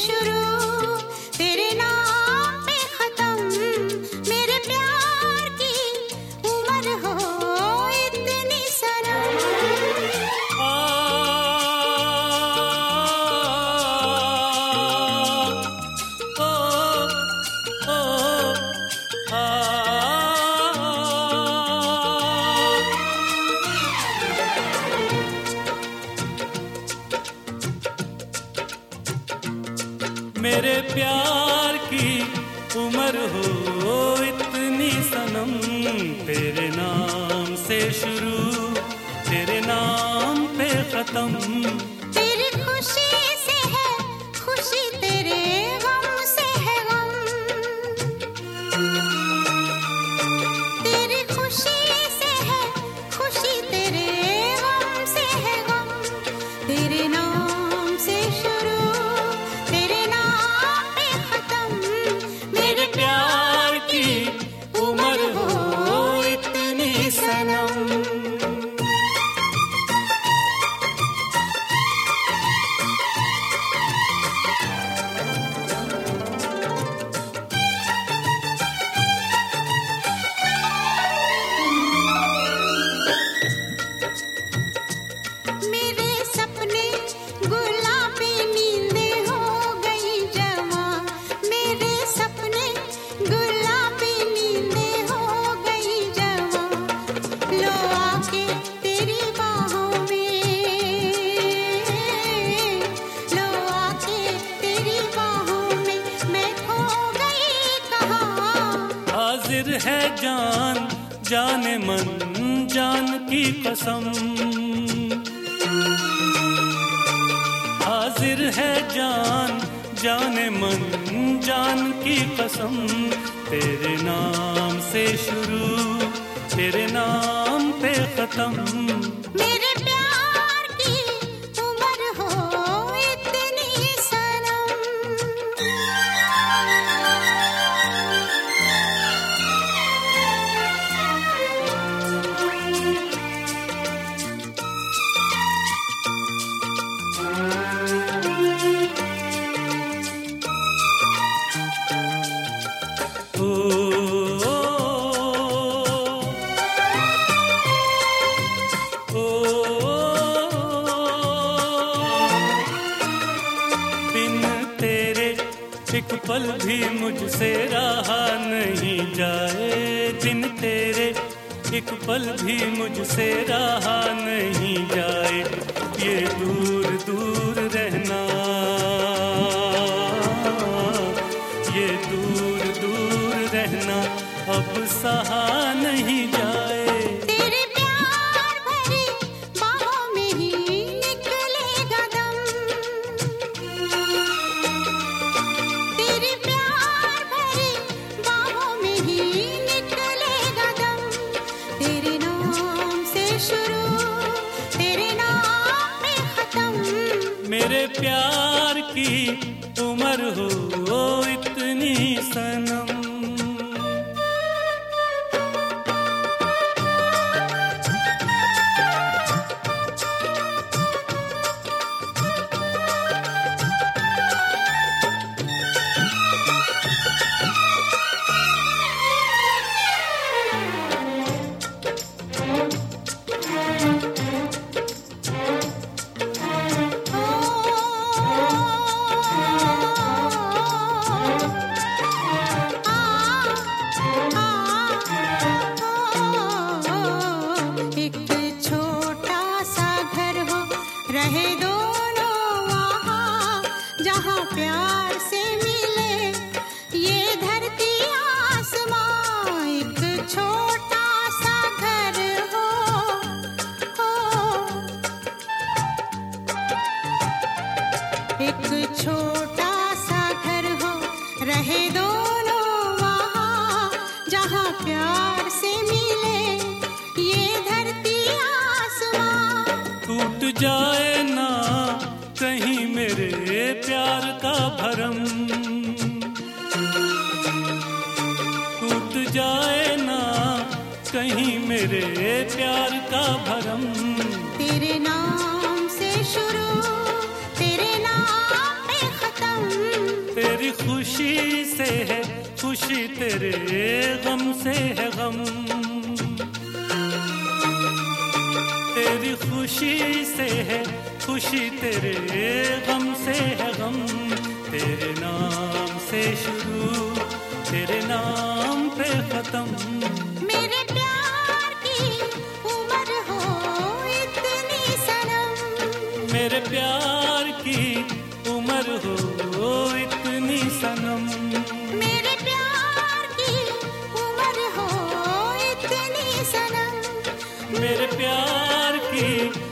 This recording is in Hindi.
शुरू, तेरे नाम पे खत्म। मेरे प्यार की उम्र हो इतनी सनम। मेरे प्यार की उम्र हो इतनी सनम, तेरे नाम से शुरू, तेरे नाम पे खत्म। तेरी खुशी से है खुशी, तेरे गम से है गम। तेरी खुशी से है खुशी, तेरे गम से है गम। तेरे नाम से शुरू, तेरे नाम पे खत्म। मेरे प्यार की उम्र हो इतनी सनम। मेरे सपने गुलाबी नींदें हो गई जवां। मेरे सपने गुलाबी नींदें हो गई जवां। लो आके तेरी बाहों में, लो आके तेरी बाहों में, मैं खो गई कहाँ। हाजिर है जान जाने मन जान की कसम, हाजिर है जान जाने मन जान की कसम। तेरे नाम से शुरू, तेरे नाम पे खत्म। मेरे प्यार की उम्र हो इतनी सनम। ओ, बिन तेरे एक पल भी मुझसे रहा नहीं जाए, बिन तेरे एक पल भी मुझसे रहा नहीं जाए। ये दूर दूर रहना, ये दूर दूर रहना अब सहा नहीं जाए। तेरे प्यार भरी बाहों में ही निकलेगा दम। तेरे प्यार भरी बाहों में ही निकलेगा दम। तेरे नाम से शुरू, तेरे नाम पे खत्म। मेरे प्यार की उम्र हो इतनी सनम। एक छोटा सा घर हो, रहे दोनों वहाँ, जहाँ प्यार से मिले ये धरती आसमां। एक छोटा सा घर हो, एक छोटा सा घर हो, रहे दोनों वहाँ, जहाँ प्यार से मिले ये धरती आसमां। टूट जाए ना कहीं मेरे प्यार का भरम, टूट जाए ना कहीं मेरे प्यार का भरम। तेरे नाम से शुरू, तेरे नाम पे खत्म। खुशी से है खुशी, तेरे गम से है गम। तेरी खुशी से है खुशी, तेरे गम से है गम। तेरे नाम से शुरू, तेरे नाम पे खत्म। मेरे प्यार की उम्र हो इतनी सनम, मेरे प्यार की उम्र हो इतनी सनम। मेरे प्यार की उम्र हो इतनी सनम, मेरे प्यार की